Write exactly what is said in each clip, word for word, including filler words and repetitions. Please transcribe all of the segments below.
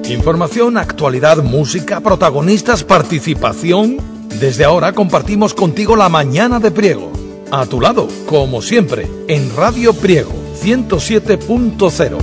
Información, actualidad, música, protagonistas, participación. Desde ahora compartimos contigo la mañana de Priego. A tu lado, como siempre, en Radio Priego ciento siete punto cero.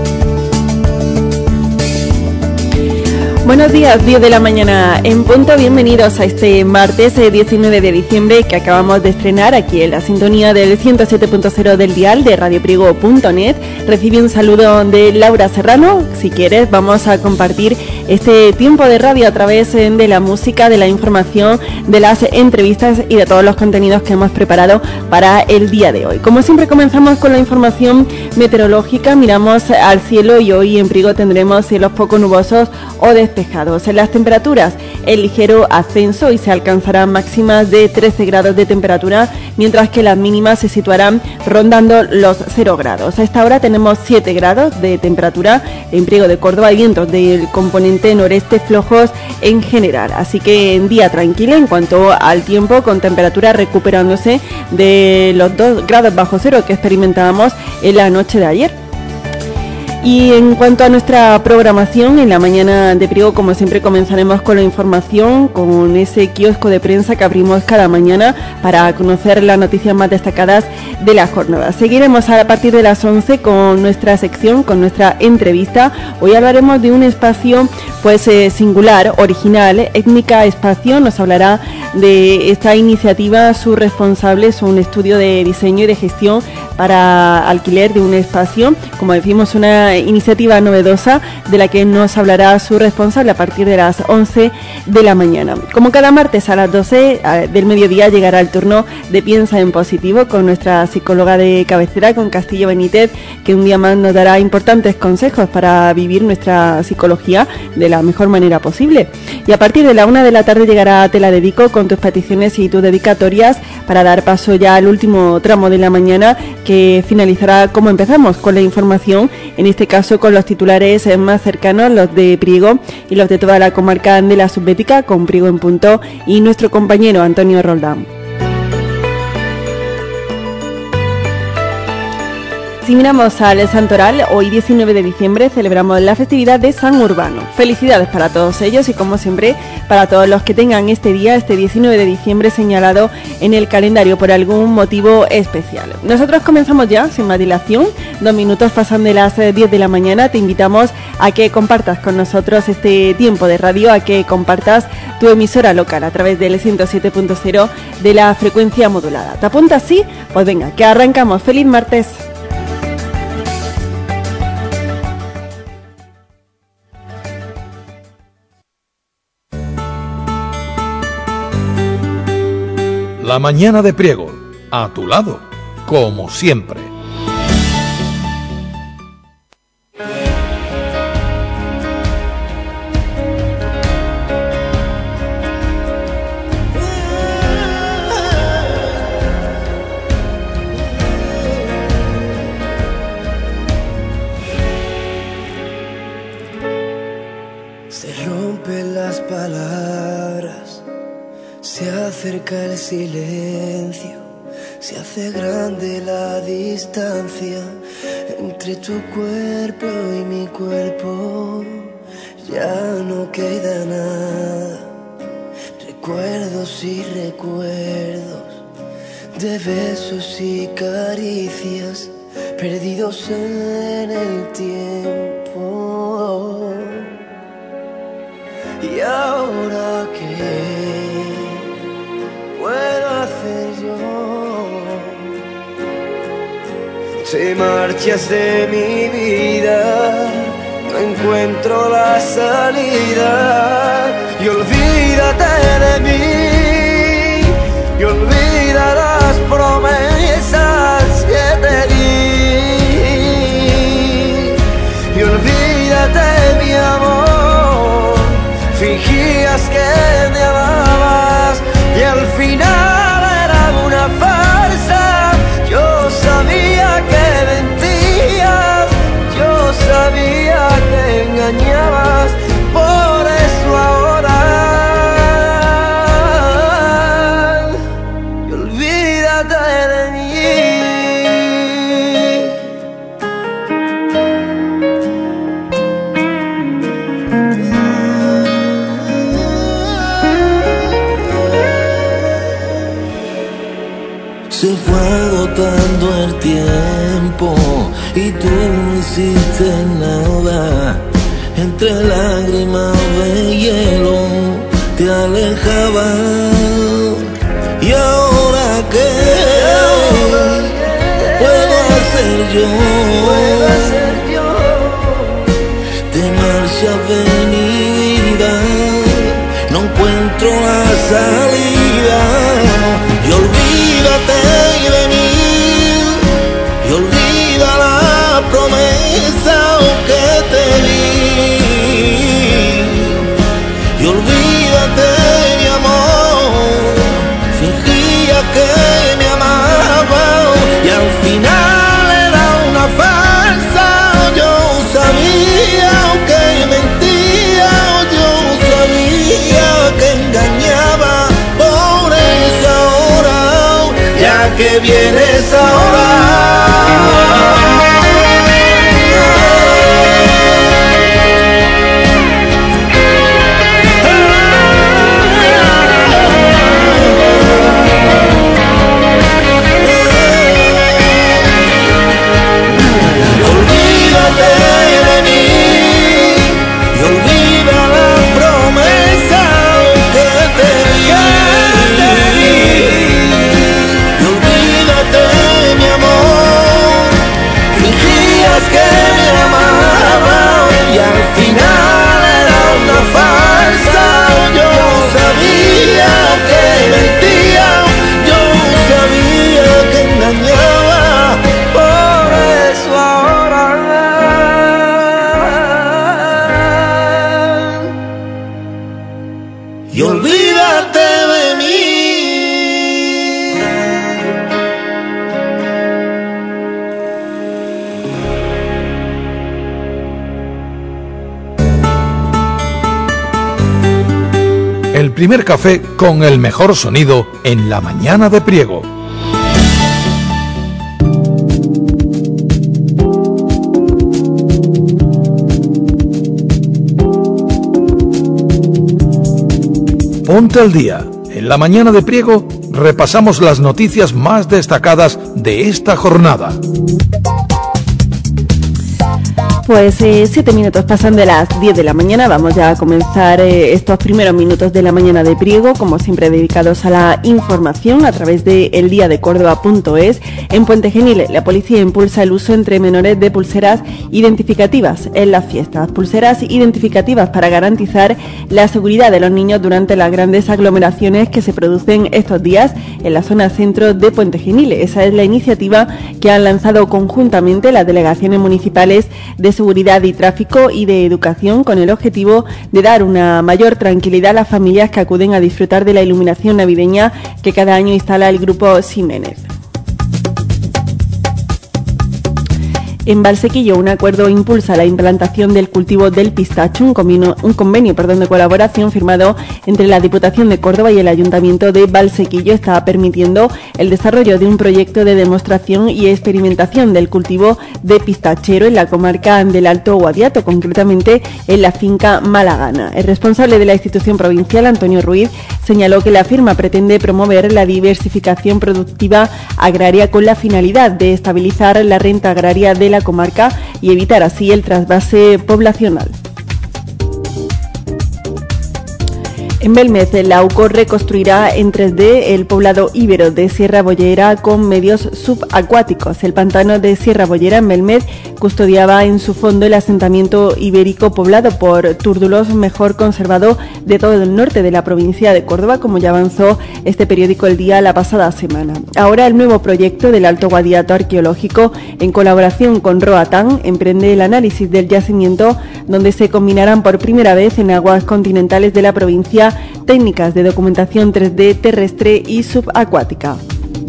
Buenos días, diez de la mañana en punto. Bienvenidos a este martes diecinueve de diciembre que acabamos de estrenar aquí en la sintonía del ciento siete punto cero del dial de radio priego punto net. Recibe un saludo de Laura Serrano. Si quieres, vamos a compartir este tiempo de radio a través de la música, de la información, de las entrevistas y de todos los contenidos que hemos preparado para el día de hoy. Como siempre, comenzamos con la información meteorológica. Miramos al cielo y hoy en Priego tendremos cielos poco nubosos o despejados. En las temperaturas, el ligero ascenso y se alcanzarán máximas de trece grados de temperatura, mientras que las mínimas se situarán rondando los cero grados. A esta hora tenemos siete grados de temperatura en Priego de Córdoba y vientos del componente noreste flojos en general. Así que en día tranquilo en cuanto al tiempo, con temperatura recuperándose de los dos grados bajo cero que experimentábamos en la noche de ayer. Y en cuanto a nuestra programación, en la mañana de Priego, como siempre, comenzaremos con la información, con ese kiosco de prensa que abrimos cada mañana para conocer las noticias más destacadas de la jornada. Seguiremos a partir de las once con nuestra sección, con nuestra entrevista. Hoy hablaremos de un espacio pues eh, singular, original. Étnica Espacio nos hablará de esta iniciativa. Sus responsables son un estudio de diseño y de gestión para alquiler de un espacio, como decimos, una iniciativa novedosa de la que nos hablará su responsable a partir de las once de la mañana. Como cada martes a las doce del mediodía llegará el turno de Piensa en Positivo con nuestra psicóloga de cabecera, con Castillo Benítez, que un día más nos dará importantes consejos para vivir nuestra psicología de la mejor manera posible. Y a partir de la una de la tarde llegará Te la dedico con tus peticiones y tus dedicatorias, para dar paso ya al último tramo de la mañana, que finalizará como empezamos, con la información, en este caso con los titulares más cercanos, los de Priego y los de toda la comarca de la Subbética, con Priego en Punto y nuestro compañero Antonio Roldán. Si miramos al Santoral, hoy diecinueve de diciembre celebramos la festividad de San Urbano. Felicidades para todos ellos y, como siempre, para todos los que tengan este día, este diecinueve de diciembre, señalado en el calendario por algún motivo especial. Nosotros comenzamos ya, sin más dilación. Dos minutos pasan de las diez de la mañana. Te invitamos a que compartas con nosotros este tiempo de radio, a que compartas tu emisora local a través del ciento siete punto cero de la frecuencia modulada. ¿Te apuntas? Sí, pues venga, que arrancamos. ¡Feliz martes! La mañana de Priego, a tu lado, como siempre. Se rompen las palabras, se acerca el silencio, se hace grande la distancia entre tu cuerpo y mi cuerpo. Ya no queda nada, recuerdos y recuerdos de besos y caricias perdidos en el tiempo. Y ahora qué puedo hacer yo, te marchas de mi vida, no encuentro la salida. Y olvídate de mí, y olvida las promesas que te di, y olvídate mi amor, fingías que me amabas y al final era una farsa. Yo sabía que mentías, yo sabía que engañabas, por eso ahora Se fue agotando el tiempo y tú no hiciste nada. Entre lágrimas de hielo te alejabas. ¿Y ahora qué puedo hacer yo? De marcha venida no encuentro la salida. Y olvídate de mí, y olvida la promesa que te di. Y olvídate, mi amor, fingía que me amaba y al final era una farsa. Yo sabía que mentía, yo sabía que engañaba. Por eso ahora, ya que vienes ahora, que me amaba y al final era una farsa. Yo sabía que mentía, yo sabía que engañaba. Por eso ahora y olvídate de mí. El primer café con el mejor sonido en la mañana de Priego. Ponte al día. En la mañana de Priego repasamos las noticias más destacadas de esta jornada. Pues eh, siete minutos pasan de las diez de la mañana. Vamos ya a comenzar eh, estos primeros minutos de la mañana de Priego, como siempre dedicados a la información a través de el día de Córdoba punto es. En Puente Genil, la policía impulsa el uso entre menores de pulseras identificativas en las fiestas. Pulseras identificativas para garantizar la seguridad de los niños durante las grandes aglomeraciones que se producen estos días en la zona centro de Puente Genil. Esa es la iniciativa que han lanzado conjuntamente las delegaciones municipales de Seguridad y Tráfico y de Educación, con el objetivo de dar una mayor tranquilidad a las familias que acuden a disfrutar de la iluminación navideña que cada año instala el Grupo Ximénez. En Valsequillo, un acuerdo impulsa la implantación del cultivo del pistacho, un convenio, un convenio perdón, de colaboración firmado entre la Diputación de Córdoba y el Ayuntamiento de Valsequillo está permitiendo el desarrollo de un proyecto de demostración y experimentación del cultivo de pistachero en la comarca del Alto Guadiato, concretamente en la finca Malagana. El responsable de la institución provincial, Antonio Ruiz, señaló que la firma pretende promover la diversificación productiva agraria con la finalidad de estabilizar la renta agraria de la comarca y evitar así el trasvase poblacional. En Belmez, la UCO reconstruirá en tres D el poblado íbero de Sierra Bollera con medios subacuáticos. El pantano de Sierra Bollera en Belmez custodiaba en su fondo el asentamiento ibérico poblado por túrdulos mejor conservado de todo el norte de la provincia de Córdoba, como ya avanzó este periódico El Día la pasada semana. Ahora el nuevo proyecto del Alto Guadiato Arqueológico, en colaboración con Roatán, emprende el análisis del yacimiento, donde se combinarán por primera vez en aguas continentales de la provincia técnicas de documentación tres D terrestre y subacuática.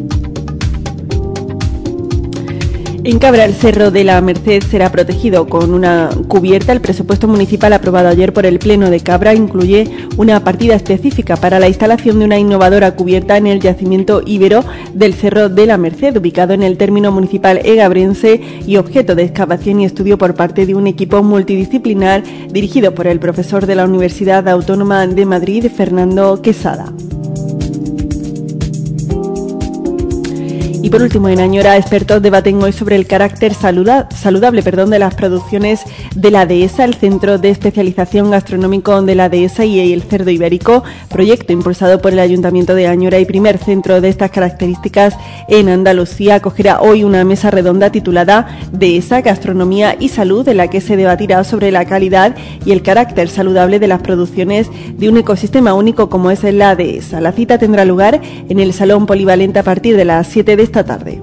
En Cabra, el Cerro de la Merced será protegido con una cubierta. El presupuesto municipal aprobado ayer por el Pleno de Cabra incluye una partida específica para la instalación de una innovadora cubierta en el yacimiento íbero del Cerro de la Merced, ubicado en el término municipal egabrense y objeto de excavación y estudio por parte de un equipo multidisciplinar dirigido por el profesor de la Universidad Autónoma de Madrid, Fernando Quesada. Y por último, en Añora, expertos debaten hoy sobre el carácter saluda, saludable perdón, de las producciones de la Dehesa, el Centro de Especialización Gastronómico de la Dehesa y el Cerdo Ibérico, proyecto impulsado por el Ayuntamiento de Añora y primer centro de estas características en Andalucía. Acogerá hoy una mesa redonda titulada Dehesa, Gastronomía y Salud, en la que se debatirá sobre la calidad y el carácter saludable de las producciones de un ecosistema único como es la Dehesa. La cita tendrá lugar en el Salón Polivalente a partir de las siete de esta tarde.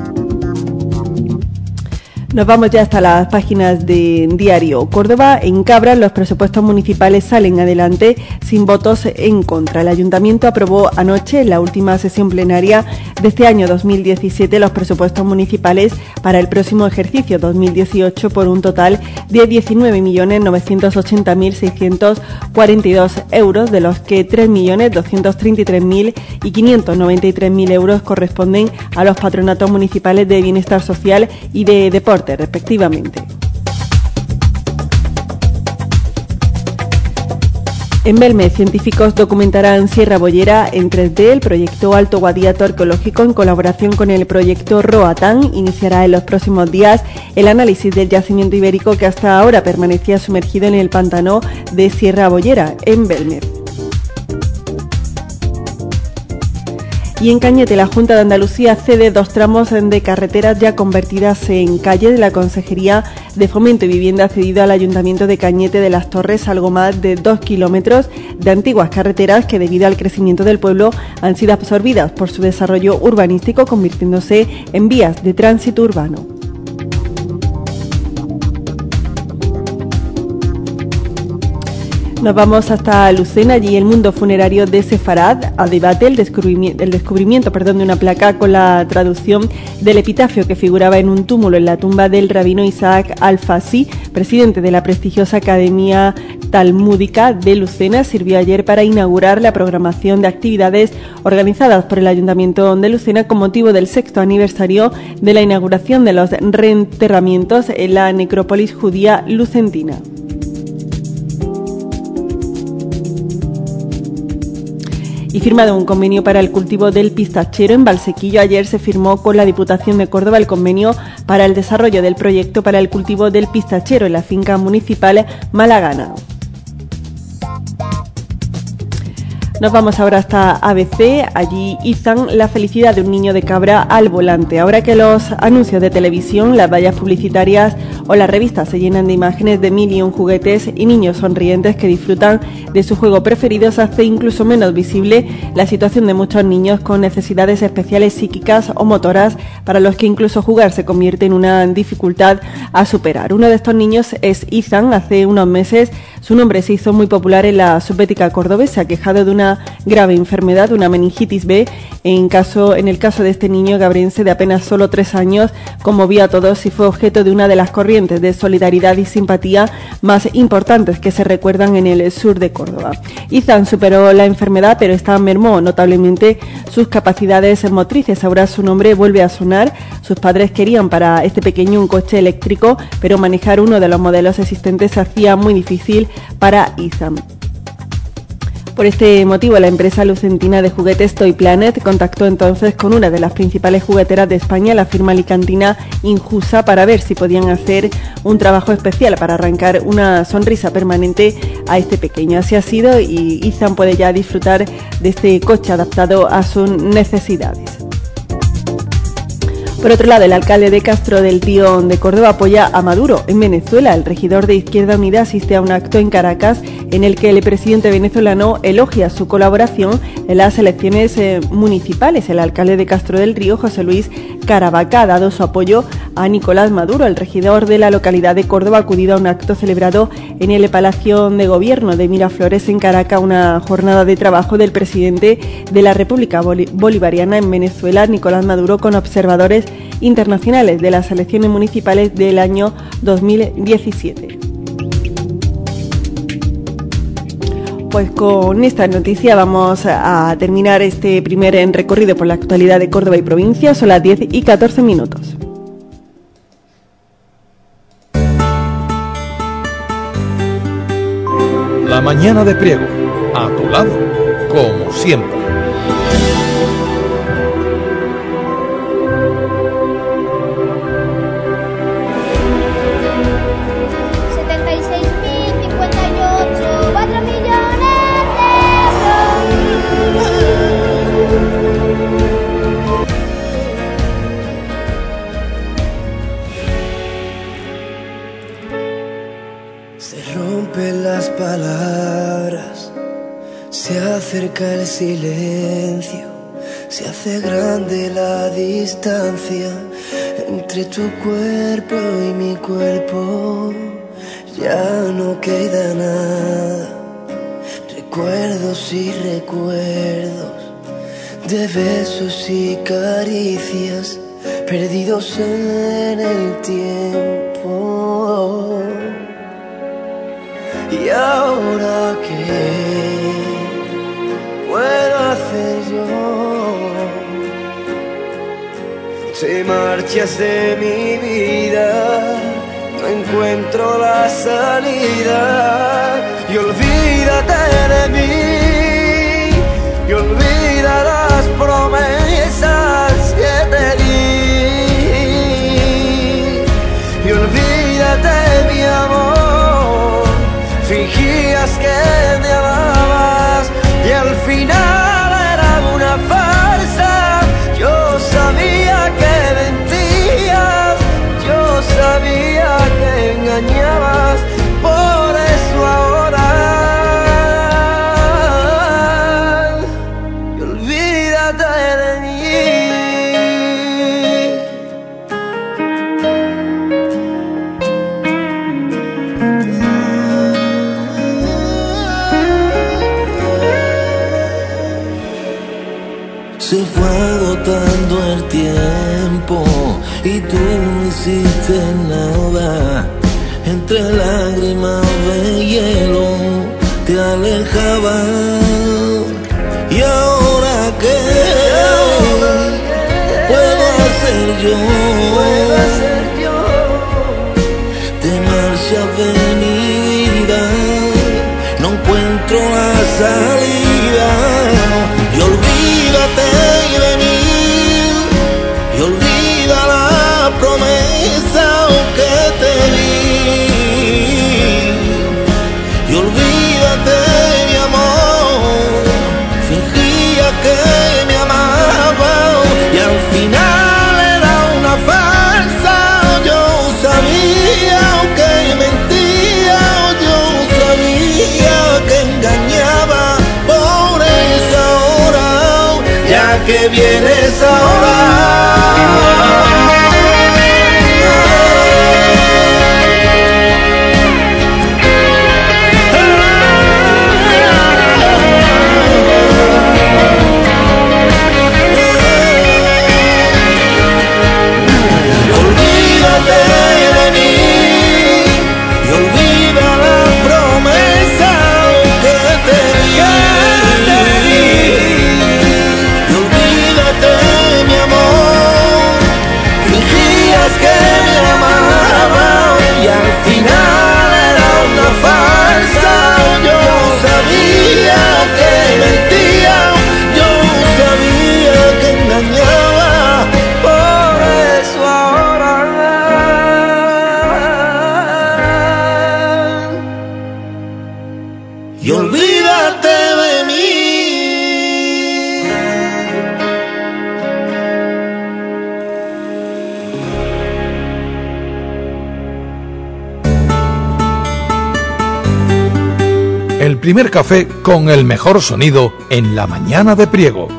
Nos vamos ya hasta las páginas de Diario Córdoba. En Cabra, los presupuestos municipales salen adelante sin votos en contra. El Ayuntamiento aprobó anoche, en la última sesión plenaria de este año dos mil diecisiete, los presupuestos municipales para el próximo ejercicio dos mil dieciocho por un total de diecinueve millones novecientos ochenta mil seiscientos cuarenta y dos euros, de los que tres millones doscientos treinta y tres mil y quinientos noventa y tres mil euros corresponden a los patronatos municipales de bienestar social y de deporte, respectivamente. En Belmez, científicos documentarán Sierra Bollera en tres D. El proyecto Alto Guadiato Arqueológico, en colaboración con el proyecto Roatán, iniciará en los próximos días el análisis del yacimiento ibérico que hasta ahora permanecía sumergido en el pantano de Sierra Bollera, en Belmez. Y en Cañete, la Junta de Andalucía cede dos tramos de carreteras ya convertidas en calles de la Consejería de Fomento y Vivienda, cedido al Ayuntamiento de Cañete de las Torres, algo más de dos kilómetros de antiguas carreteras que, debido al crecimiento del pueblo, han sido absorbidas por su desarrollo urbanístico, convirtiéndose en vías de tránsito urbano. Nos vamos hasta Lucena. Allí el mundo funerario de Sefarad a debate el descubrimiento, el descubrimiento perdón, de una placa con la traducción del epitafio que figuraba en un túmulo en la tumba del rabino Isaac Al-Fasi, presidente de la prestigiosa Academia Talmúdica de Lucena. Sirvió ayer para inaugurar la programación de actividades organizadas por el Ayuntamiento de Lucena con motivo del sexto aniversario de la inauguración de los reenterramientos en la necrópolis judía lucentina. Y firmado un convenio para el cultivo del pistachero en Valsequillo. Ayer se firmó con la Diputación de Córdoba el convenio para el desarrollo del proyecto para el cultivo del pistachero en la finca municipal Malagana. Nos vamos ahora hasta A B C. Allí izan la felicidad de un niño de Cabra al volante. Ahora que los anuncios de televisión, las vallas publicitarias o las revistas se llenan de imágenes de mil y un juguetes y niños sonrientes que disfrutan de su juego preferido, se hace incluso menos visible la situación de muchos niños con necesidades especiales psíquicas o motoras, para los que incluso jugar se convierte en una dificultad a superar. Uno de estos niños es Izan. Hace unos meses su nombre se hizo muy popular en la subbética cordobesa, quejado de una grave enfermedad, una meningitis B. En, caso, en el caso de este niño gabrense de apenas solo tres años, conmovió a todos y fue objeto de una de las corrientes de solidaridad y simpatía más importantes que se recuerdan en el sur de Córdoba. Izan superó la enfermedad, pero esta mermó notablemente sus capacidades motrices. Ahora su nombre vuelve a sonar. Sus padres querían para este pequeño un coche eléctrico, pero manejar uno de los modelos existentes se hacía muy difícil para Izan. Por este motivo, la empresa lucentina de juguetes Toy Planet contactó entonces con una de las principales jugueteras de España, la firma alicantina Injusa, para ver si podían hacer un trabajo especial para arrancar una sonrisa permanente a este pequeño. Así ha sido, y Izan puede ya disfrutar de este coche adaptado a sus necesidades. Por otro lado, el alcalde de Castro del Tío de Córdoba apoya a Maduro en Venezuela. El regidor de Izquierda Unida asiste a un acto en Caracas en el que el presidente venezolano elogia su colaboración en las elecciones eh, municipales. El alcalde de Castro del Río, José Luis Caravaca, ha dado su apoyo a Nicolás Maduro. El regidor de la localidad de Córdoba ha acudido a un acto celebrado en el Palacio de Gobierno de Miraflores, en Caracas, una jornada de trabajo del presidente de la República Bolivariana en Venezuela, Nicolás Maduro, con observadores internacionales de las elecciones municipales del año dos mil diecisiete. Pues con esta noticia vamos a terminar este primer recorrido por la actualidad de Córdoba y provincia. Son las diez y catorce minutos. La mañana de Priego, a tu lado, como siempre. Se rompen las palabras, se acerca el silencio, se hace grande la distancia entre tu cuerpo y mi cuerpo. Ya no queda nada, recuerdos y recuerdos de besos y caricias perdidos en el tiempo. ¿Y ahora qué puedo hacer yo? Te marchas de mi vida, no encuentro la salida. Y olvídate de mí, y olvida las promesas que te di. Y olvídate, mi amor, fingías que me amabas y al final era una farsa. Yo sabía que mentías, yo sabía que engañabas, por eso ahora y olvídate de mí. Se fue agotando el tiempo y tú no hiciste nada. Entre lágrimas de hielo te alejabas. ¿Y ahora qué puedo hacer yo? Te marchas de mi vida, no encuentro la salida. Y olvídate de mí, y olvida la promesa que te di. Y olvídate, mi amor, fingía que me amaba y al final era una farsa. Yo sabía que mentía, yo sabía que engañaba, por eso ahora, ya que vienes ahora. Y olvídate de mí. El primer café con el mejor sonido en la mañana de Priego.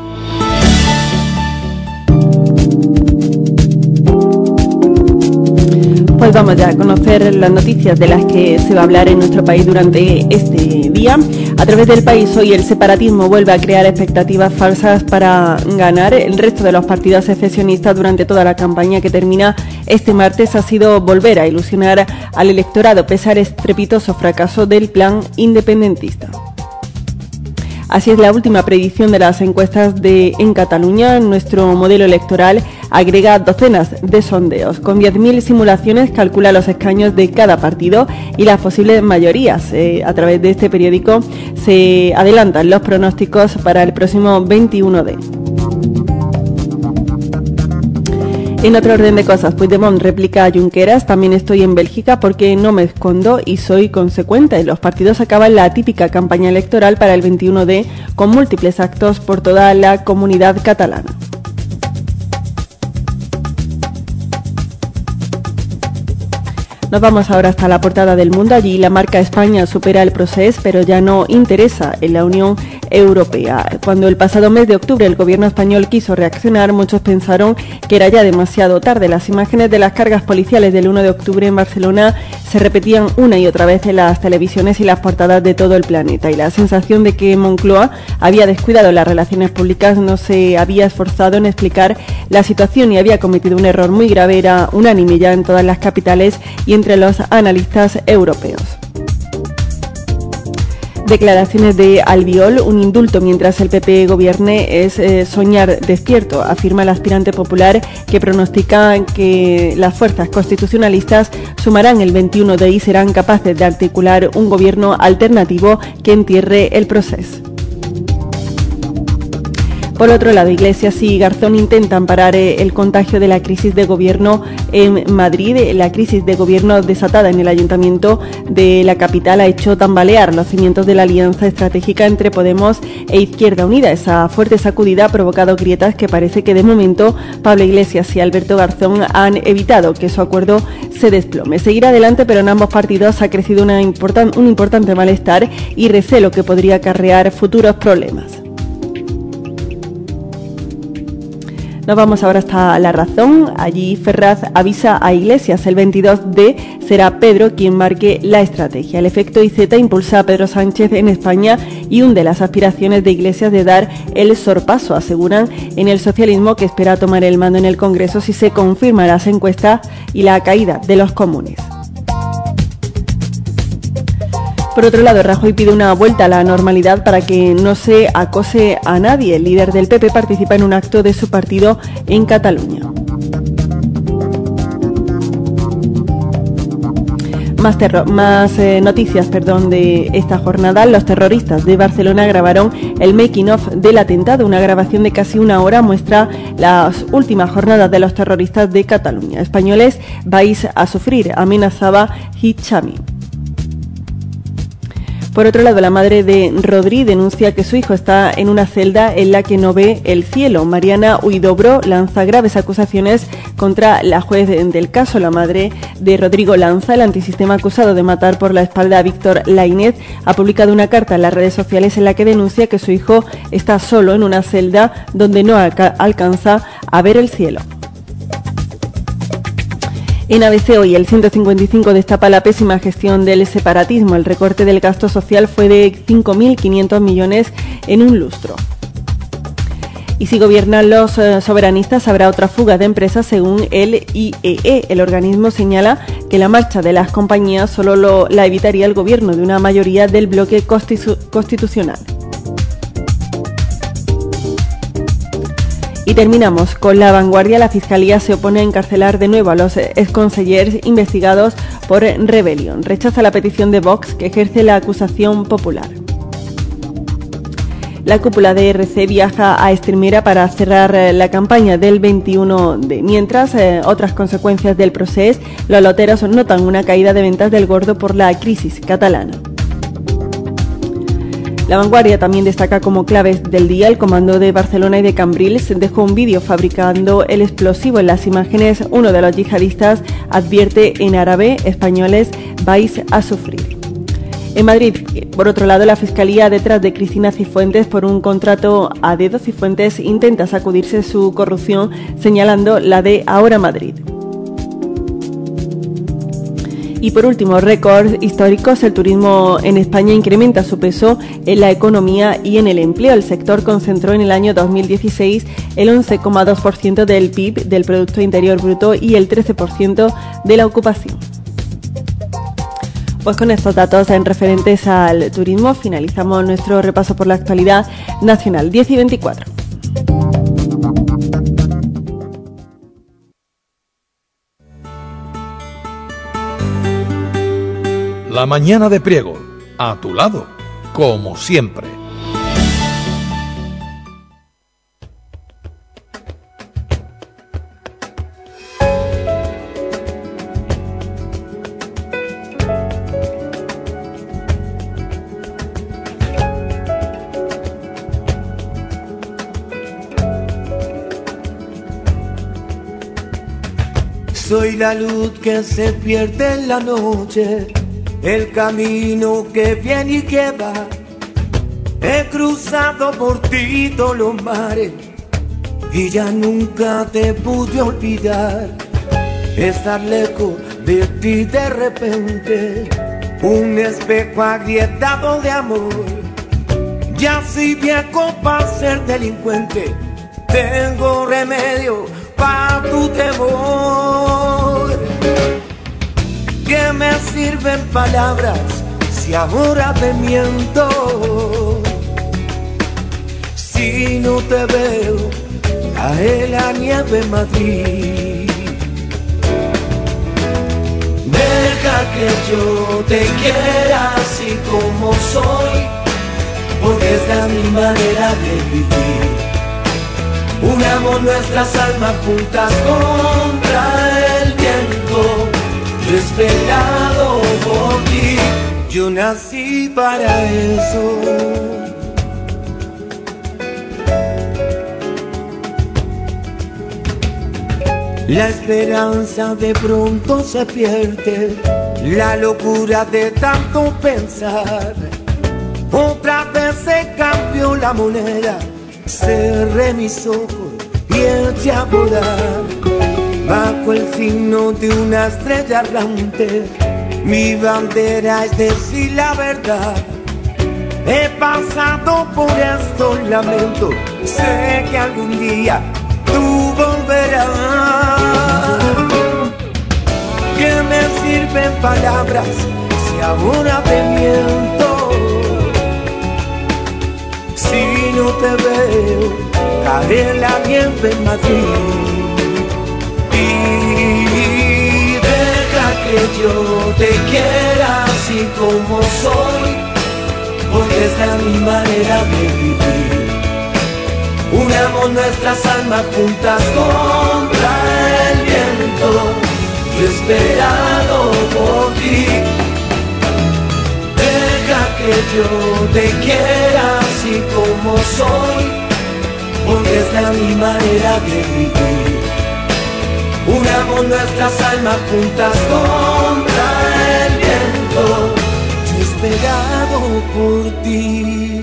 Pues vamos ya a conocer las noticias de las que se va a hablar en nuestro país durante este día. A través del país hoy el separatismo vuelve a crear expectativas falsas para ganar. El resto de los partidos secesionistas durante toda la campaña que termina este martes ha sido volver a ilusionar al electorado pese al estrepitoso fracaso del plan independentista. Así es la última predicción de las encuestas de en Cataluña. Nuestro modelo electoral agrega docenas de sondeos. Con diez mil simulaciones calcula los escaños de cada partido y las posibles mayorías. Eh, a través de este periódico se adelantan los pronósticos para el próximo veintiuno de. En otro orden de cosas, Puigdemont replica a Junqueras: también estoy en Bélgica porque no me escondo y soy consecuente. Los partidos acaban la típica campaña electoral para el veintiuno de con múltiples actos por toda la comunidad catalana. Nos vamos ahora hasta la portada del Mundo. Allí la marca España supera el proceso, pero ya no interesa en la Unión Europea. Cuando el pasado mes de octubre el gobierno español quiso reaccionar, muchos pensaron que era ya demasiado tarde. Las imágenes de las cargas policiales del uno de octubre en Barcelona se repetían una y otra vez en las televisiones y las portadas de todo el planeta, y la sensación de que Moncloa había descuidado las relaciones públicas, no se había esforzado en explicar la situación y había cometido un error muy grave era unánime ya en todas las capitales y entre los analistas europeos. Declaraciones de Albiol: un indulto mientras el P P gobierne es eh, soñar despierto, afirma el aspirante popular, que pronostica que las fuerzas constitucionalistas sumarán el veintiuno de y serán capaces de articular un gobierno alternativo que entierre el proceso. Por otro lado, Iglesias y Garzón intentan parar el contagio de la crisis de gobierno en Madrid. La crisis de gobierno desatada en el ayuntamiento de la capital ha hecho tambalear los cimientos de la alianza estratégica entre Podemos e Izquierda Unida. Esa fuerte sacudida ha provocado grietas que parece que de momento Pablo Iglesias y Alberto Garzón han evitado que su acuerdo se desplome. Seguirá adelante, pero en ambos partidos ha crecido una importan- un importante malestar y recelo que podría acarrear futuros problemas. Nos vamos ahora hasta La Razón. Allí Ferraz avisa a Iglesias: el veintidós de será Pedro quien marque la estrategia. El efecto I Z impulsa a Pedro Sánchez en España y hunde las aspiraciones de Iglesias de dar el sorpaso, aseguran en el socialismo, que espera tomar el mando en el Congreso si se confirman las encuestas y la caída de los comunes. Por otro lado, Rajoy pide una vuelta a la normalidad para que no se acose a nadie. El líder del P P participa en un acto de su partido en Cataluña. Más, terror, más eh, noticias perdón, de esta jornada. Los terroristas de Barcelona grabaron el making of del atentado. Una grabación de casi una hora muestra las últimas jornadas de los terroristas de Cataluña. Españoles vais a sufrir, amenazaba Hichami. Por otro lado, la madre de Rodri denuncia que su hijo está en una celda en la que no ve el cielo. Mariana Huidobro lanza graves acusaciones contra la juez del caso. La madre de Rodrigo Lanza, el antisistema acusado de matar por la espalda a Víctor Laínez, ha publicado una carta en las redes sociales en la que denuncia que su hijo está solo en una celda donde no alca- alcanza a ver el cielo. En A B C hoy, el ciento cincuenta y cinco destapa la pésima gestión del separatismo. El recorte del gasto social fue de cinco mil quinientos millones en un lustro. Y si gobiernan los eh, soberanistas, habrá otra fuga de empresas, según el I E E. El organismo señala que la marcha de las compañías solo lo, la evitaría el gobierno de una mayoría del bloque constitu- constitucional. Y terminamos con La Vanguardia. La Fiscalía se opone a encarcelar de nuevo a los exconsellers investigados por rebelión. Rechaza la petición de Vox, que ejerce la acusación popular. La cúpula de R C viaja a Estremera para cerrar la campaña del veintiuno de. Mientras, eh, otras consecuencias del proceso, los loteros notan una caída de ventas del gordo por la crisis catalana. La Vanguardia también destaca como claves del día: el comando de Barcelona y de Cambrils dejó un vídeo fabricando el explosivo. En las imágenes, uno de los yihadistas advierte en árabe: españoles vais a sufrir. En Madrid, por otro lado, la Fiscalía detrás de Cristina Cifuentes por un contrato a dedo. Cifuentes intenta sacudirse su corrupción señalando la de Ahora Madrid. Y por último, récords históricos. El turismo en España incrementa su peso en la economía y en el empleo. El sector concentró en el año dos mil dieciséis el once coma dos por ciento del P I B, del Producto Interior Bruto, y el trece por ciento de la ocupación. Pues con estos datos en referentes al turismo finalizamos nuestro repaso por la actualidad nacional. diez y veinticuatro. La mañana de Priego, a tu lado, como siempre. Soy la luz que se pierde en la noche, el camino que viene y que va. He cruzado por ti todos los mares y ya nunca te pude olvidar. Estar lejos de ti de repente, un espejo agrietado de amor. Ya soy viejo para ser delincuente, tengo remedio para tu temor. ¿Qué me sirven palabras si ahora te miento? Si no te veo, cae la nieve en Madrid. Deja que yo te quiera así como soy, porque esta es mi manera de vivir. Unamos nuestras almas juntas contra el viento, desvelado por ti. Yo nací para eso. La esperanza de pronto se pierde, la locura de tanto pensar. Otra vez se cambió la moneda, cerré mis ojos y eché a volar. Bajo el signo de una estrella errante, mi bandera es decir la verdad. He pasado por estos lamentos, sé que algún día tú volverás. ¿Qué me sirven palabras si ahora te miento? Si no te veo, cae la nieve en Madrid. Y deja que yo te quiera así como soy, porque esta es mi manera de vivir. Unamos nuestras almas juntas contra el viento, desesperado por ti. Deja que yo te quiera así como soy, porque esta es mi manera de vivir. Unamos nuestras almas juntas contra el viento, desesperado por ti.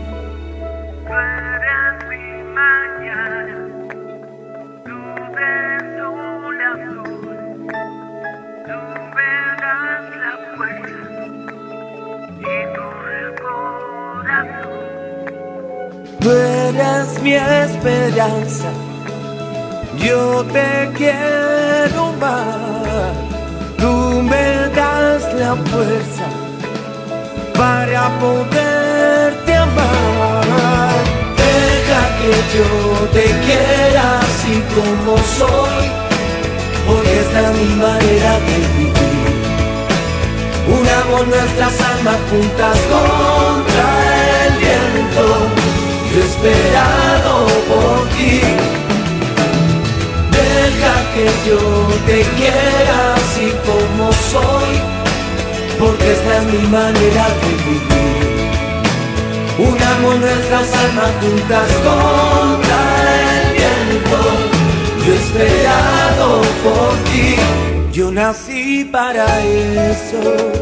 Tú eres mi esperanza, yo te quiero más. Tú me das la fuerza para poderte amar. Deja que yo te quiera así como soy, porque esta es mi manera de vivir. Unamos nuestras almas juntas contra el viento, desesperado por ti. Deja que yo te quiera así como soy, porque esta es mi manera de vivir. Unamos nuestras almas juntas contra el viento, desesperado por ti. Yo nací para eso.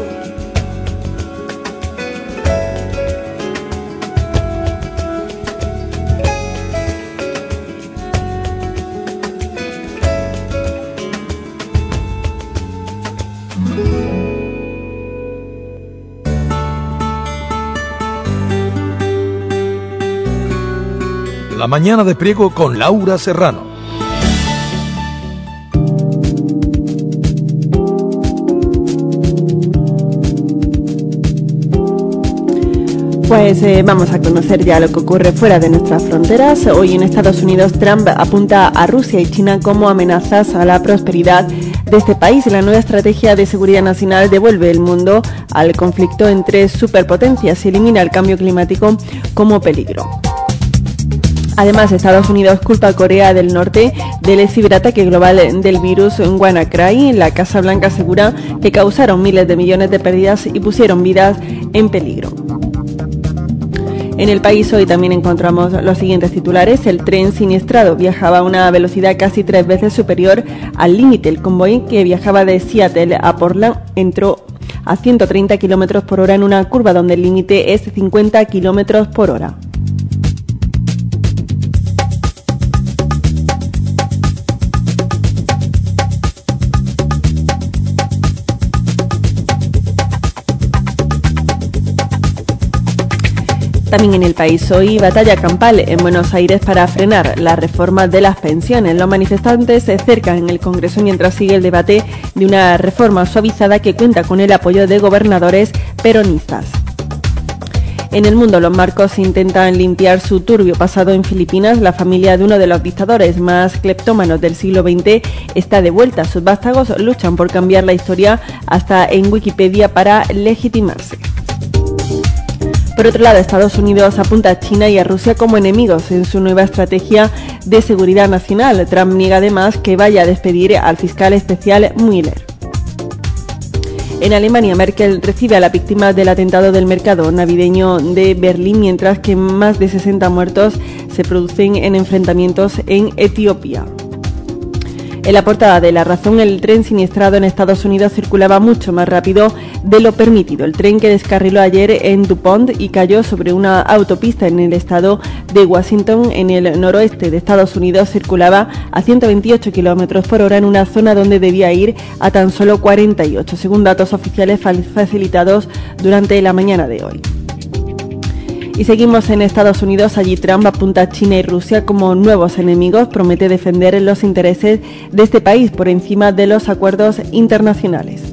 La mañana de Priego con Laura Serrano. Pues eh, vamos a conocer ya lo que ocurre fuera de nuestras fronteras. Hoy en Estados Unidos Trump apunta a Rusia y China como amenazas a la prosperidad de este país. La nueva estrategia de seguridad nacional devuelve el mundo al conflicto entre superpotencias y elimina el cambio climático como peligro. Además, Estados Unidos culpa a Corea del Norte del ciberataque global del virus en WannaCry. La Casa Blanca asegura que causaron miles de millones de pérdidas y pusieron vidas en peligro. En El País hoy también encontramos los siguientes titulares. El tren siniestrado viajaba a una velocidad casi tres veces superior al límite. El convoy que viajaba de Seattle a Portland entró a ciento treinta kilómetros por hora en una curva donde el límite es cincuenta kilómetros por hora. También en El País hoy, batalla campal en Buenos Aires para frenar la reforma de las pensiones. Los manifestantes se cercan en el Congreso mientras sigue el debate de una reforma suavizada que cuenta con el apoyo de gobernadores peronistas. En el mundo, los Marcos intentan limpiar su turbio pasado en Filipinas. La familia de uno de los dictadores más cleptómanos del siglo veinte está de vuelta. Sus vástagos luchan por cambiar la historia hasta en Wikipedia para legitimarse. Por otro lado, Estados Unidos apunta a China y a Rusia como enemigos en su nueva estrategia de seguridad nacional. Trump niega además que vaya a despedir al fiscal especial Mueller. En Alemania, Merkel recibe a las víctimas del atentado del mercado navideño de Berlín, mientras que más de sesenta muertos se producen en enfrentamientos en Etiopía. En la portada de La Razón, el tren siniestrado en Estados Unidos circulaba mucho más rápido de lo permitido. El tren que descarriló ayer en DuPont y cayó sobre una autopista en el estado de Washington, en el noroeste de Estados Unidos, circulaba a ciento veintiocho kilómetros por hora en una zona donde debía ir a tan solo cuarenta y ocho, según datos oficiales facilitados durante la mañana de hoy. Y seguimos en Estados Unidos. Allí Trump apunta a China y Rusia como nuevos enemigos. Promete defender los intereses de este país por encima de los acuerdos internacionales.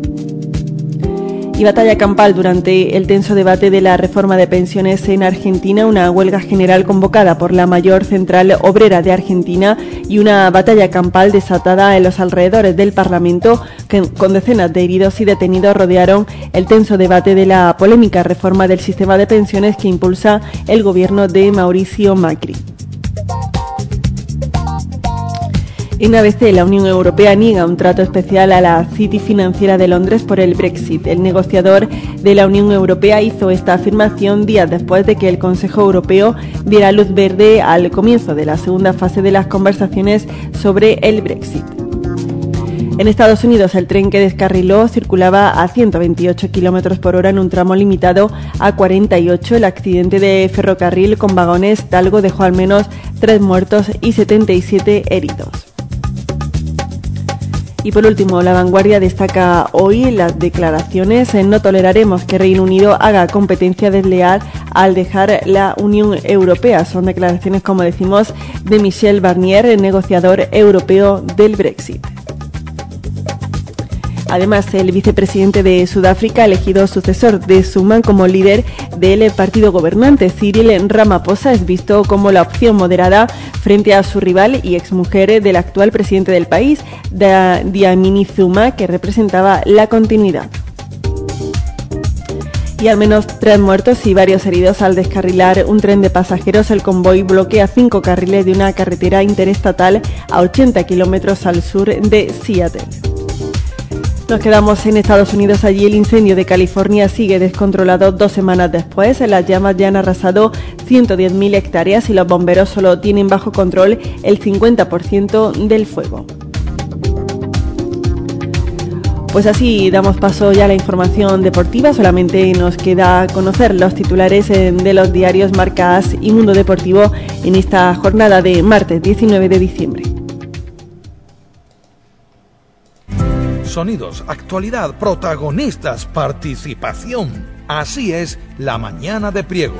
Y batalla campal durante el tenso debate de la reforma de pensiones en Argentina, una huelga general convocada por la mayor central obrera de Argentina y una batalla campal desatada en los alrededores del Parlamento, que con decenas de heridos y detenidos rodearon el tenso debate de la polémica reforma del sistema de pensiones que impulsa el gobierno de Mauricio Macri. En A B C, la Unión Europea niega un trato especial a la City financiera de Londres por el Brexit. El negociador de la Unión Europea hizo esta afirmación días después de que el Consejo Europeo diera luz verde al comienzo de la segunda fase de las conversaciones sobre el Brexit. En Estados Unidos, el tren que descarriló circulaba a ciento veintiocho kilómetros por hora en un tramo limitado a cuarenta y ocho. El accidente de ferrocarril con vagones Talgo dejó al menos tres muertos y setenta y siete heridos. Y por último, La Vanguardia destaca hoy las declaraciones. No toleraremos que Reino Unido haga competencia desleal al dejar la Unión Europea. Son declaraciones, como decimos, de Michel Barnier, el negociador europeo del Brexit. Además, el vicepresidente de Sudáfrica ha elegido sucesor de Zuma como líder del partido gobernante. Cyril Ramaphosa es visto como la opción moderada frente a su rival y exmujer del actual presidente del país, Dlamini Zuma, que representaba la continuidad. Y al menos tres muertos y varios heridos al descarrilar un tren de pasajeros. El convoy bloquea cinco carriles de una carretera interestatal a ochenta kilómetros al sur de Seattle. Nos quedamos en Estados Unidos. Allí el incendio de California sigue descontrolado dos semanas después. Las llamas ya han arrasado ciento diez mil hectáreas y los bomberos solo tienen bajo control el cincuenta por ciento del fuego. Pues así damos paso ya a la información deportiva. Solamente nos queda conocer los titulares de los diarios Marca, As y Mundo Deportivo en esta jornada de martes diecinueve de diciembre. Sonidos, actualidad, protagonistas, participación. Así es La Mañana de Priego.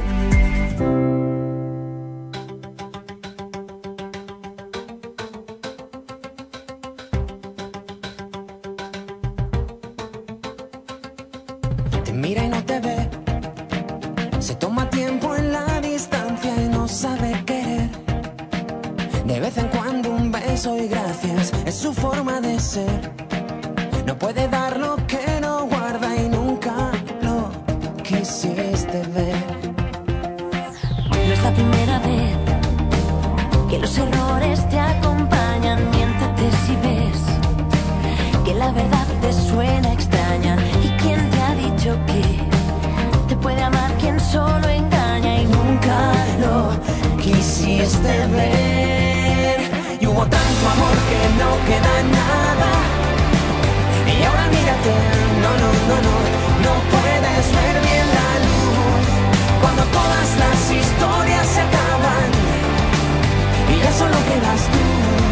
Te mira y no te ve. Se toma tiempo en la distancia y no sabe querer. De vez en cuando un beso y gracias es su forma de ser. No puede dar lo que no guarda y nunca lo quisiste ver. No es la primera vez que los errores te acompañan. Miéntete si ves que la verdad te suena extraña. ¿Y quién te ha dicho que te puede amar quien solo engaña y no amor que no queda nada. Y ahora mírate, no, no, no, no, no puedes ver bien la luz cuando todas las historias se acaban y ya solo quedas tú.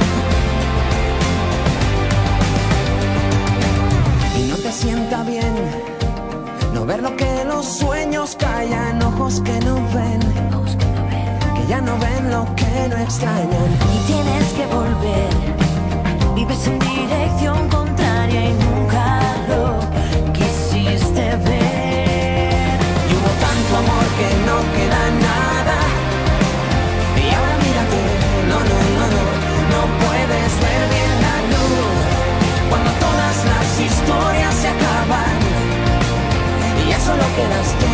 Y no te sienta bien no ver lo que los sueños callan, ojos que no ven, que ya no ven lo que no extrañan. Y tienes que volver, vives en dirección contraria y nunca lo quisiste ver. Y hubo tanto amor que no queda nada. Y ahora mírate, no, no, no, no, no puedes ver bien la luz cuando todas las historias se acaban y ya solo quedas tú.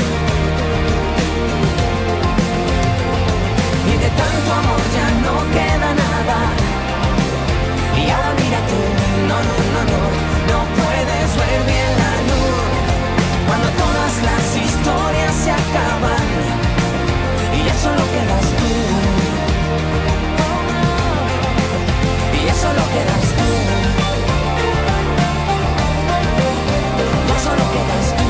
Y de tanto amor ya no queda nada. Y ahora mírate, no, no, no, no, no puedes ver bien la luz cuando todas las historias se acaban y ya solo quedas tú. Y ya solo quedas tú. Ya solo quedas tú.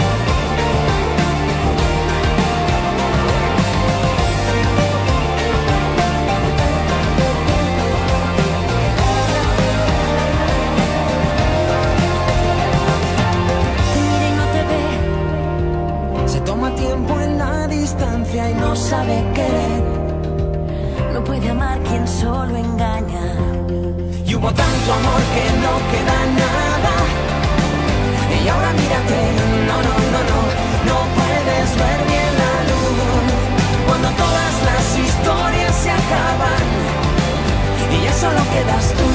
Tiempo en la distancia y no sabe querer. No puede amar quien solo engaña. Y hubo tanto amor que no queda nada. Y ahora mírate, no, no, no, no, no puedes ver bien la luz cuando todas las historias se acaban y ya solo quedas tú.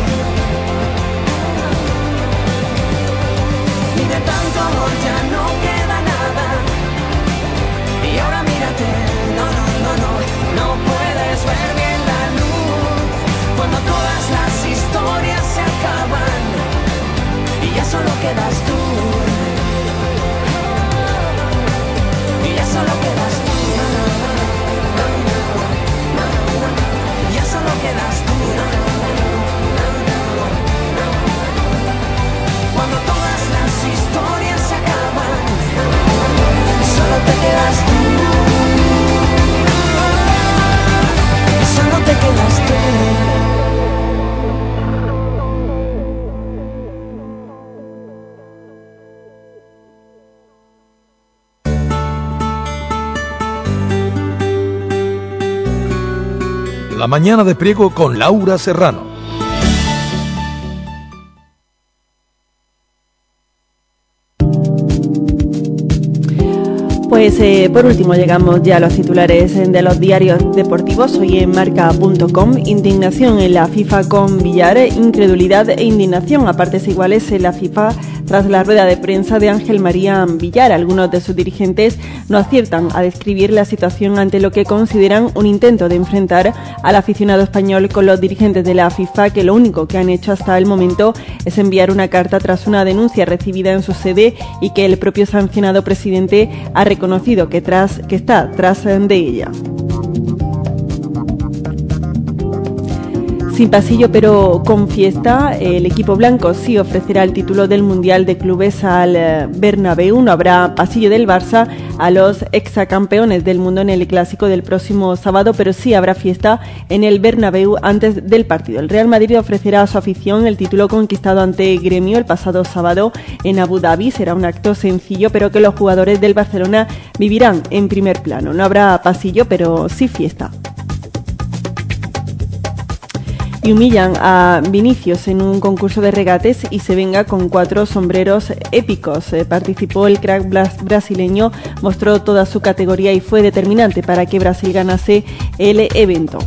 Y de tanto amor ya no queda nada. Y ahora mírate, no, no, no, no, no puedes ver bien la luz cuando todas las historias se acaban y ya solo quedas tú. Y ya solo quedas tú. Ya solo quedas tú. Cuando todas las historias se acaban, solo te quedas tú. Solo te quedas tú. La mañana de Priego con Laura Serrano. Pues eh, por último llegamos ya a los titulares de los diarios deportivos. Hoy en marca punto com, indignación en la FIFA con Villar, incredulidad e indignación a partes iguales en la FIFA tras la rueda de prensa de Ángel María Villar. Algunos de sus dirigentes no aciertan a describir la situación ante lo que consideran un intento de enfrentar al aficionado español con los dirigentes de la FIFA, que lo único que han hecho hasta el momento es enviar una carta tras una denuncia recibida en su sede y que el propio sancionado presidente ha reconocido que, tras, que está tras de ella. Sin pasillo pero con fiesta, el equipo blanco sí ofrecerá el título del Mundial de Clubes al Bernabéu. No habrá pasillo del Barça a los exacampeones del mundo en el clásico del próximo sábado, pero sí habrá fiesta en el Bernabéu antes del partido. El Real Madrid ofrecerá a su afición el título conquistado ante Gremio el pasado sábado en Abu Dhabi. Será un acto sencillo, pero que los jugadores del Barcelona vivirán en primer plano. No habrá pasillo, pero sí fiesta. Y humillan a Vinicius en un concurso de regates y se venga con cuatro sombreros épicos. Eh, participó el crack brasileño, mostró toda su categoría y fue determinante para que Brasil ganase el evento.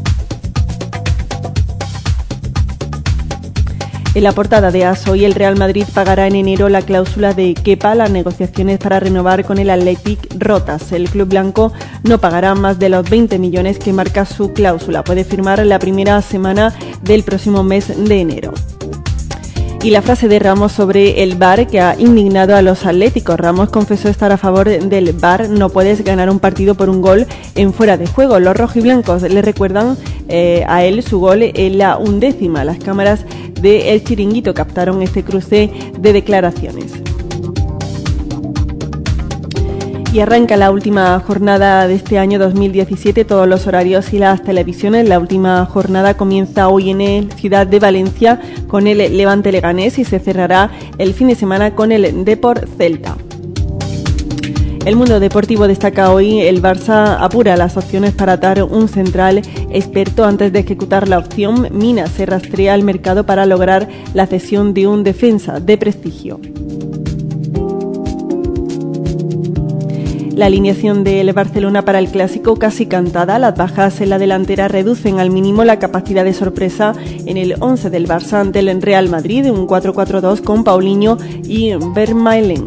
En la portada de A S, hoy el Real Madrid pagará en enero la cláusula de Kepa. Las negociaciones para renovar con el Athletic rotas. El club blanco no pagará más de los veinte millones que marca su cláusula. Puede firmar la primera semana del próximo mes de enero. Y la frase de Ramos sobre el V A R que ha indignado a los atléticos. Ramos confesó estar a favor del V A R. No puedes ganar un partido por un gol en fuera de juego. Los rojiblancos le recuerdan eh, a él su gol en la undécima. Las cámaras de El Chiringuito captaron este cruce de declaraciones. Y arranca la última jornada de este año dos mil diecisiete, todos los horarios y las televisiones. La última jornada comienza hoy en el Ciudad de Valencia con el Levante Leganés y se cerrará el fin de semana con el Depor Celta. El mundo deportivo destaca hoy: el Barça apura las opciones para atar un central experto antes de ejecutar la opción. Mina se rastrea el mercado para lograr la cesión de un defensa de prestigio. La alineación del Barcelona para el Clásico casi cantada. Las bajas en la delantera reducen al mínimo la capacidad de sorpresa en el once del Barça ante el Real Madrid, un cuatro cuatro dos con Paulinho y Vermaelen.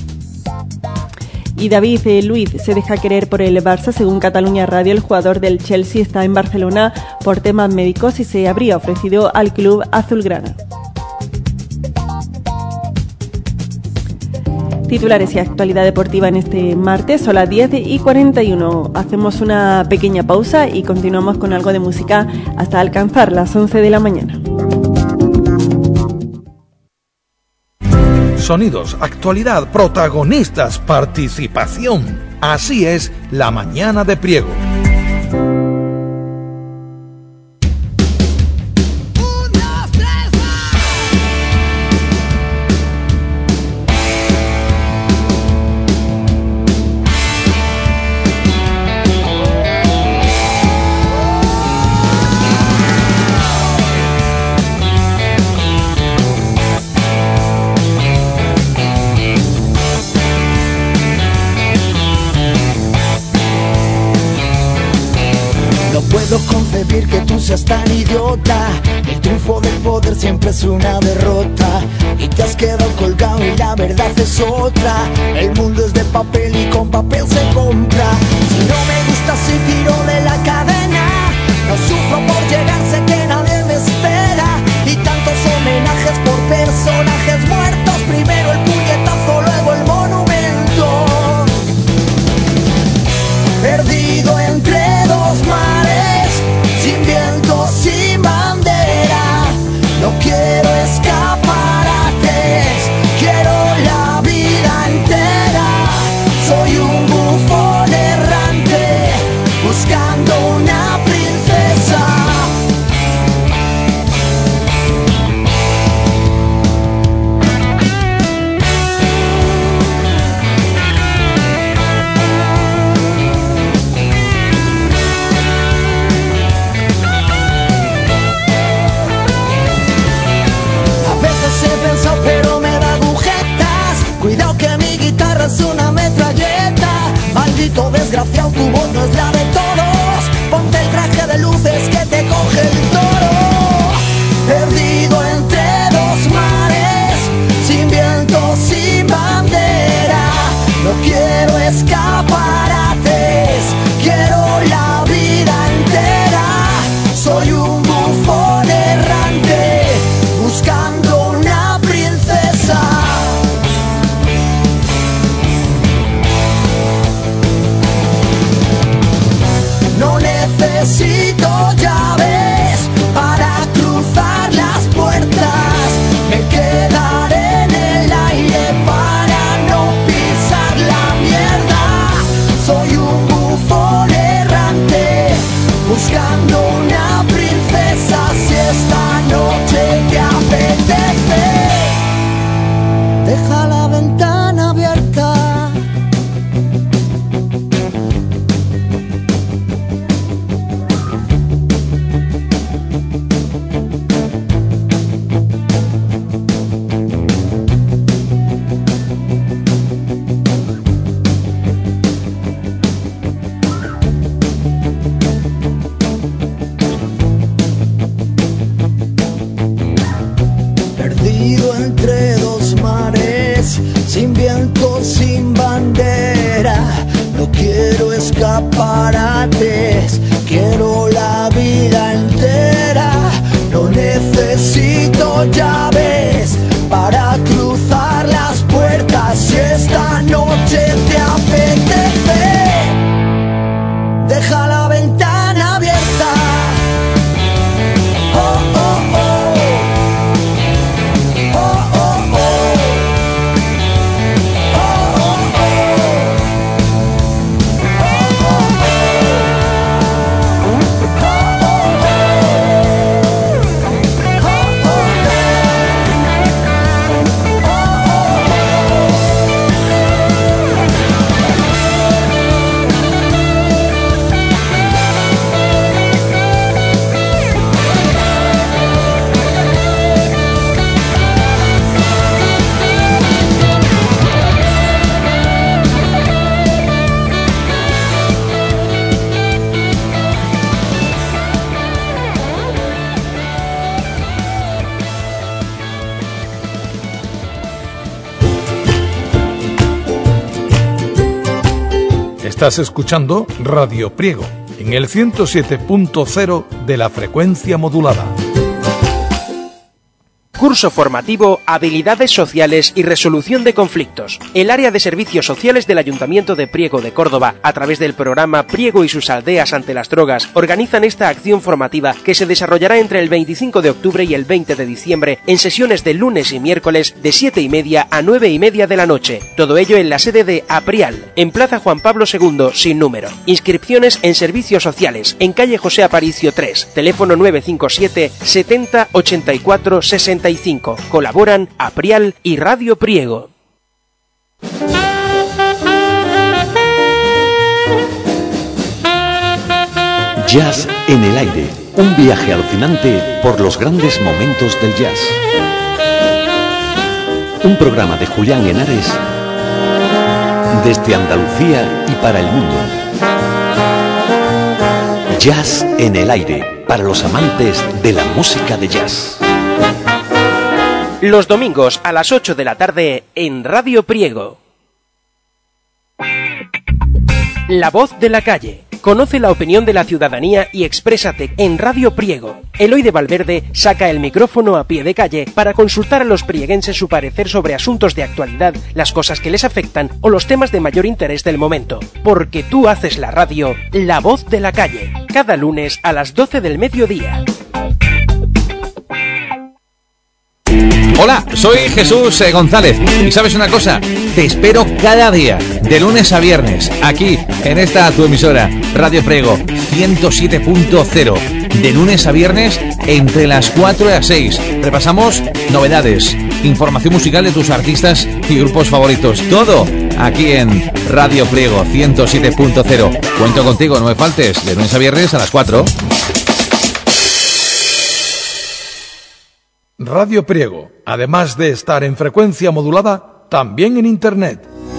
Y David eh, Luiz se deja querer por el Barça. Según Cataluña Radio, el jugador del Chelsea está en Barcelona por temas médicos y se habría ofrecido al club azulgrana. Titulares y actualidad deportiva en este martes, son las diez y cuarenta y uno. Hacemos una pequeña pausa y continuamos con algo de música hasta alcanzar las once de la mañana. Sonidos, actualidad, protagonistas, participación. Así es La Mañana de Priego. Concebir que tú seas tan idiota. El triunfo del poder siempre es una derrota. Y te has quedado colgado y la verdad es otra. El mundo es de papel y con papel se compra. Si no me gusta si tiro de la cadena. No sufro por llegar, sé que nadie me espera. Y tantos homenajes por personajes muertos. Primero el puñetazo, luego el monumento. Perdido entre dos mares, sin viento, sin bandera. No quiero escaparates, quiero la vida entera. Soy un bufón errante, buscando una princesa. Pero me da agujetas. Cuidado que mi guitarra es una metralleta. Maldito desgraciado, tu voz no es la de todos. Ponte el traje de luces que te coge el toro. Perdido entre dos mares, sin viento, sin bandera. No quiero escaparates, quiero la vida entera. Soy un bufón errante, buscando una princesa. No necesito llaves para cruzar las puertas. Me quedaré en el aire para no pisar la mierda. Soy un bufón errante, buscando una princesa. Si esta noche te apetece, deja la ventana abierta. Perdido entre dos mares, sin viento, sin bandera. No quiero escaparates, quiero la vida entera. No necesito llaves para cruzar las puertas. Si esta noche te apetece, deja la ventana abierta. Estás escuchando Radio Priego en el ciento siete punto cero de la frecuencia modulada. Curso formativo Habilidades Sociales y Resolución de Conflictos. El área de servicios sociales del Ayuntamiento de Priego de Córdoba, a través del programa Priego y sus aldeas ante las drogas, organizan esta acción formativa que se desarrollará entre el veinticinco de octubre y el veinte de diciembre en sesiones de lunes y miércoles de siete y media a nueve y media de la noche. Todo ello en la sede de APRIAL, en Plaza Juan Pablo segundo, sin número. Inscripciones en servicios sociales, en calle José Aparicio tres, teléfono nueve cinco siete setenta ochenta y cuatro sesenta y cinco. Colaboran APRIAL y Radio Priego. Jazz en el aire, un viaje alucinante por los grandes momentos del jazz. Un programa de Julián Henares desde Andalucía y para el mundo. Jazz en el aire, para los amantes de la música de jazz. Los domingos a las ocho de la tarde en Radio Priego. La voz de la calle. Conoce la opinión de la ciudadanía y exprésate en Radio Priego. Eloy de Valverde saca el micrófono a pie de calle para consultar a los prieguenses su parecer sobre asuntos de actualidad, las cosas que les afectan o los temas de mayor interés del momento. Porque tú haces la radio, La voz de la calle. Cada lunes a las doce del mediodía. Hola, soy Jesús eh, González y ¿sabes una cosa? Te espero cada día, de lunes a viernes, aquí, en esta tu emisora, Radio Priego, ciento siete punto cero, de lunes a viernes, entre las cuatro y las seis. Repasamos novedades, información musical de tus artistas y grupos favoritos, todo aquí en Radio Priego, ciento siete punto cero. Cuento contigo, no me faltes, de lunes a viernes a las cuatro. Radio Priego, además de estar en frecuencia modulada, también en Internet.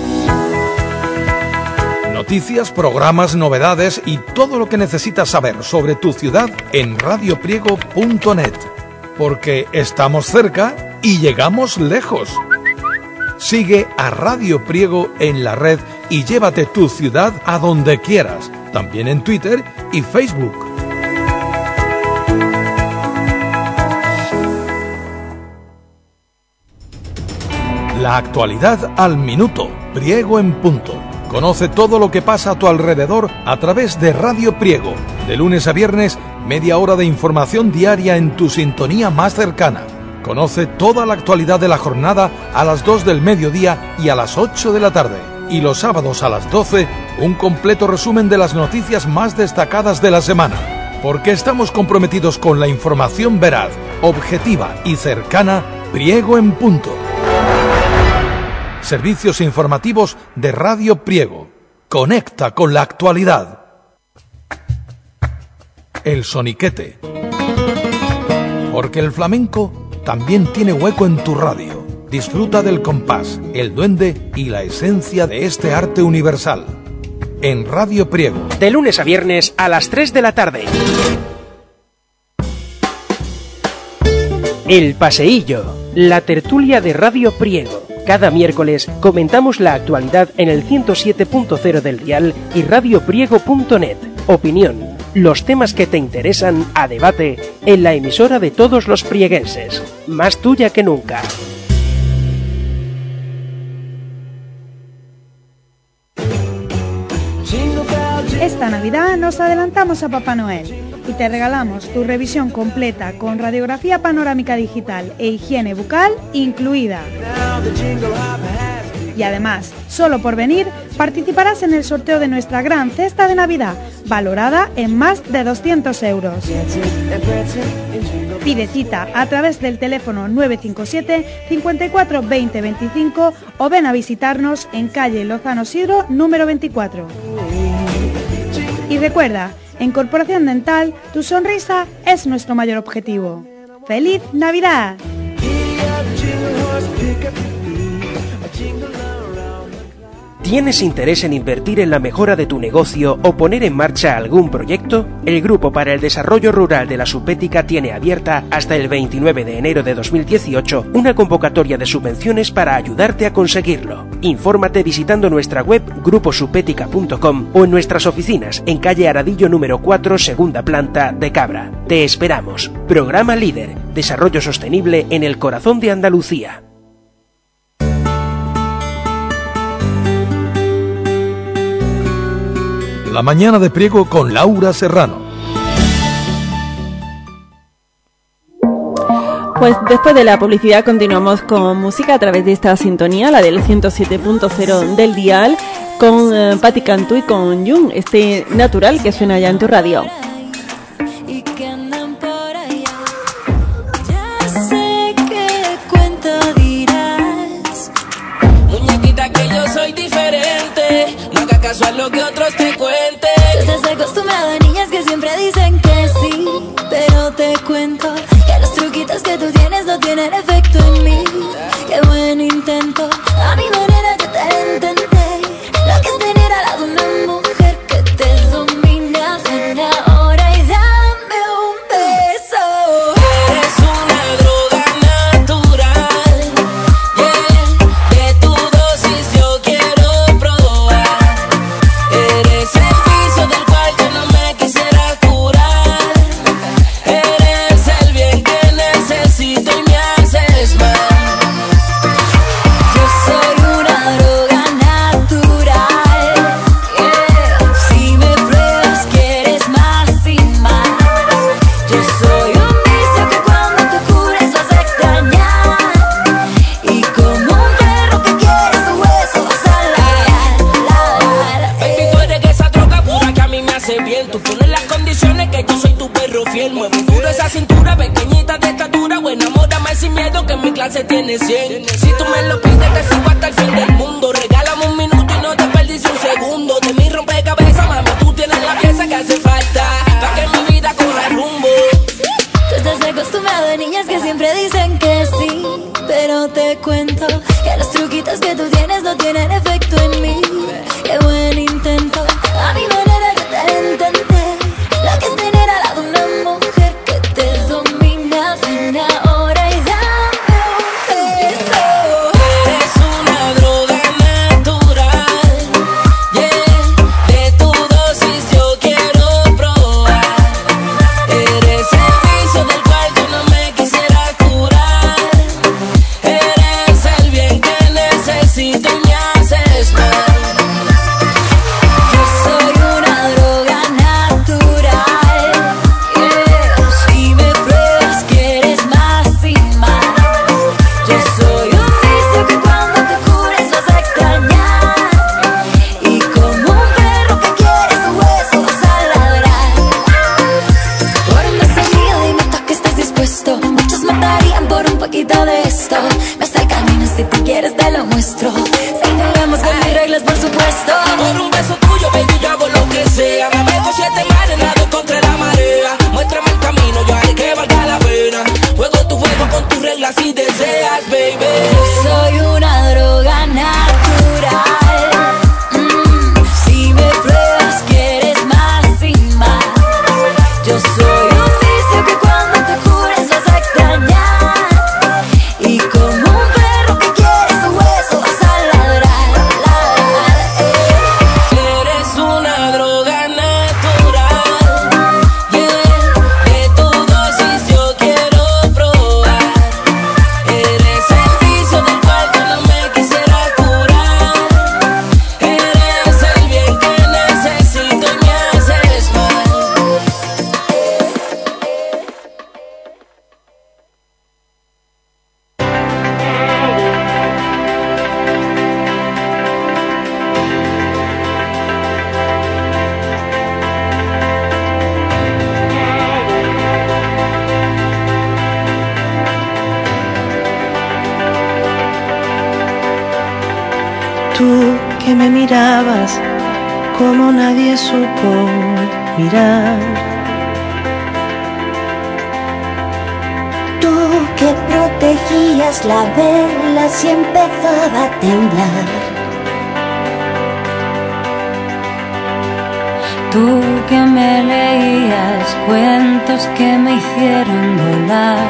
Noticias, programas, novedades y todo lo que necesitas saber sobre tu ciudad en radio priego punto net. Porque estamos cerca y llegamos lejos. Sigue a Radio Priego en la red y llévate tu ciudad a donde quieras, también en Twitter y Facebook. La actualidad al minuto, Priego en punto. Conoce todo lo que pasa a tu alrededor a través de Radio Priego. De lunes a viernes, media hora de información diaria en tu sintonía más cercana. Conoce toda la actualidad de la jornada a las dos del mediodía y a las ocho de la tarde. Y los sábados a las doce, un completo resumen de las noticias más destacadas de la semana. Porque estamos comprometidos con la información veraz, objetiva y cercana, Priego en punto. Servicios informativos de Radio Priego. Conecta con la actualidad. El soniquete. Porque el flamenco también tiene hueco en tu radio. Disfruta del compás, el duende y la esencia de este arte universal. En Radio Priego. De lunes a viernes a las tres de la tarde. El Paseillo. La tertulia de Radio Priego. Cada miércoles comentamos la actualidad en el ciento siete punto cero del dial y radio priego punto net. Opinión, los temas que te interesan a debate en la emisora de todos los prieguenses. Más tuya que nunca. Esta Navidad nos adelantamos a Papá Noel y te regalamos tu revisión completa con radiografía panorámica digital e higiene bucal incluida. Y además, solo por venir, participarás en el sorteo de nuestra gran cesta de Navidad, valorada en más de doscientos euros. Pide cita a través del teléfono nueve cinco siete, cincuenta y cuatro, veinte, veinticinco o ven a visitarnos en calle Lozano Sidro, número veinticuatro. Y recuerda, en Corporación Dental, tu sonrisa es nuestro mayor objetivo. ¡Feliz Navidad! ¿Tienes interés en invertir en la mejora de tu negocio o poner en marcha algún proyecto? El Grupo para el Desarrollo Rural de la Subética tiene abierta hasta el veintinueve de enero de dos mil dieciocho una convocatoria de subvenciones para ayudarte a conseguirlo. Infórmate visitando nuestra web grupo subética punto com o en nuestras oficinas en calle Aradillo número cuatro, segunda planta de Cabra. Te esperamos. Programa Líder, Desarrollo Sostenible en el corazón de Andalucía. La mañana de Priego con Laura Serrano. Pues después de la publicidad continuamos con música a través de esta sintonía, la del ciento siete punto cero del dial, con eh, Patti Cantú y con Jung, este natural que suena ya en tu radio. Caso a lo que otros te cuenten. Tú estás acostumbrado a niñas que siempre dicen que sí, pero te cuento que los truquitos que tú tienes no tienen efecto en mí. Qué buen intento, a mi manera yo te intenté. Lo que es tener al lado una mujer que te domina. Ven ahora y dame un beso. Eres una droga natural, yeah. De tu dosis yo quiero probar. Eres el vicio del cual yo no me quisiera curar. Eres el bien que necesito y me haces mal. Yo soy una droga natural, yeah. Si me pruebas quieres más y más. Yo soy un vicio que cuando te cures vas a extrañar. Y como un perro que quiere su hueso vas a ladrar. Baby, tú eres esa droga pura que a mí me hace bien. Tú pones las condiciones que yo soy tu perro fiel. Mueve duro esa cintura, pequeñita de estatura. Buena moda, más sin miedo que en mi clase tiene cien. Si tú me lo pides te sigo hasta el fin del mundo. Regálame un minuto y no te perdices un segundo. De mi rompecabezas, mami, tú tienes la pieza que hace falta para que mi vida corra rumbo. Tú estás acostumbrado a niñas que siempre dicen que sí, pero te cuento que los truquitos que tú tienes no tienen efecto en mí. Qué buen intento, a mi manera yo te intenté. Lo que es tener al lado una mujer que te domina. Ven ahora y dame un beso. Eres una droga natural, yeah. De tu dosis yo quiero probar. Eres el vicio del cual yo no me quisiera curar. Eres el bien que necesito y me haces mal. Yo soy una droga natural, yeah. Si me pruebas quieres más y más. Yo soy un vicio que cuando te cures vas a extrañar. Y como un perro que quiere su hueso vas a ladrar. Por un beso mío dime tú que estás dispuesto. Muchos matarían por un poquito de esto. Me está el camino, si tú quieres te lo muestro. Si jugamos con mis reglas, por supuesto. Por un beso tuyo, baby, yo hago lo que sea. Navego siete mares, nado contra la marea. Muéstrame el camino, yo haré que valga la pena. Juego tu juego con tus reglas si deseas, baby. Yo soy una droga natural, mm. Si me pruebas quieres más y más. Yo soy un vicio que cuando te cures vas a extrañar. Y como un perro que quiere su hueso vas a ladrar, ladrar, eh. Eres una droga natural, yeah. De tu dosis yo quiero probar. Eres el vicio del cual yo no me quisiera curar. Eres el bien que necesito y me haces mal. Tú que me mirabas como nadie supo mirar. Tú que protegías la vela si empezaba a temblar. Tú que me leías cuentos que me hicieron volar.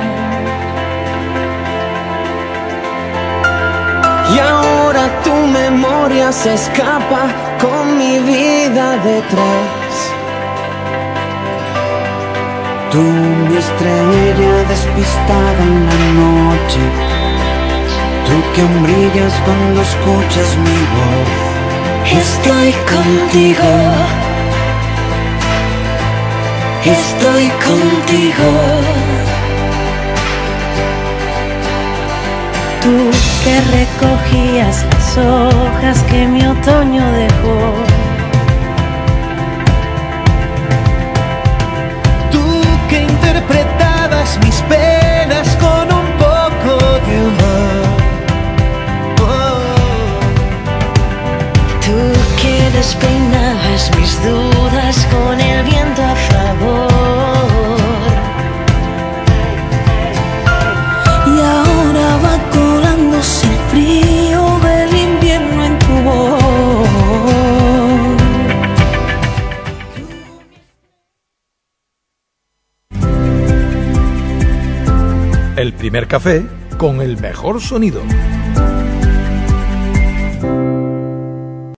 Y ahora tu memoria se escapa con mi vida detrás. Tú, mi estrella despistada en la noche, tú que aún brillas cuando escuchas mi voz. Estoy contigo, estoy contigo. Tú que recogías las hojas que mi otoño dejó. Interpretabas mis penas con un poco de humor. Oh. Tú que despeinabas mis dudas con el viento a favor. Y ahora va colándose el frío del invierno en tu voz. El primer café con el mejor sonido.